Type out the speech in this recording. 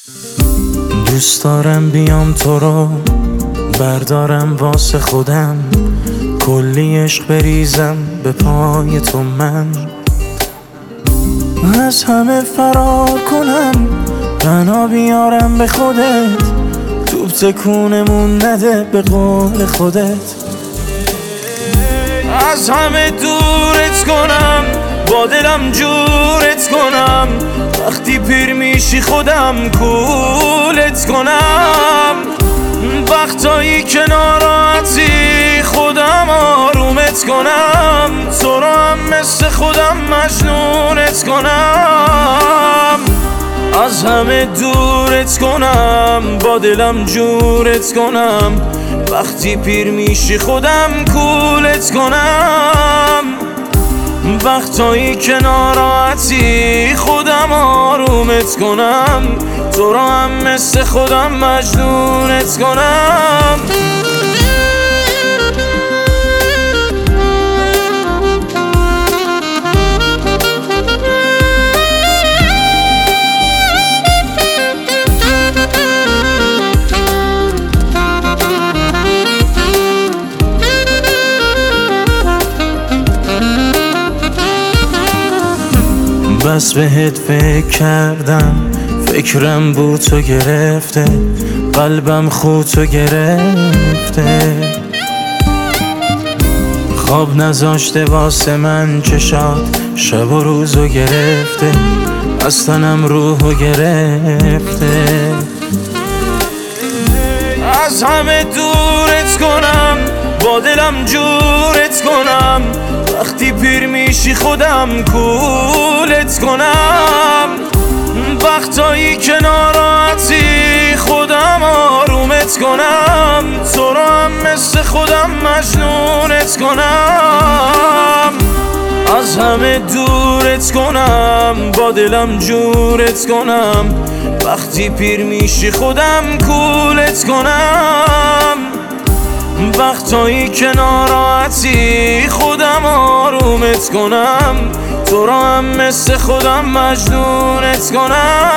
دوست دارم بیام تو رو بردارم واسه خودم، کلی عشق بریزم به پای تو، من از همه فرار کنم، بنا بیارم به خودت، توپ تکونمون نده به قول خودت. از همه دورت کنم، با دلم جورت کنم، وقتی پیر میشی خودم کولت کنم. وقتایی که ناراحتی خودم آرومت کنم، تو رو هم مثل خودم مجنونت کنم. از همه دورت کنم، با دلم جورت کنم، وقتی پیر میشی خودم کولت کنم. وقتایی که ناراحتی خودم آرومت کنم، تو رو هم مثل خودم مجنونت کنم. بس بهت فکر کردم، فکرم بود تو گرفته، قلبم خود تو گرفته، خواب نذاشته واسه من چشات، شب و روزو گرفته، از تنم روحو گرفته. از همه دورت کنم، با دلم جورت کنم، وقتی پیر میشی خودم کولت کنم. وقتایی که ناراحتی خودم آرومت کنم، تو رو هم مثل خودم مجنونت کنم. از همه دورت کنم، با دلم جورت کنم، وقتی پیر میشی خودم کولت کنم. وقتایی که ناراحتی خودم آرومت کنم، تو رو هم مثل خودم مجنونت کنم.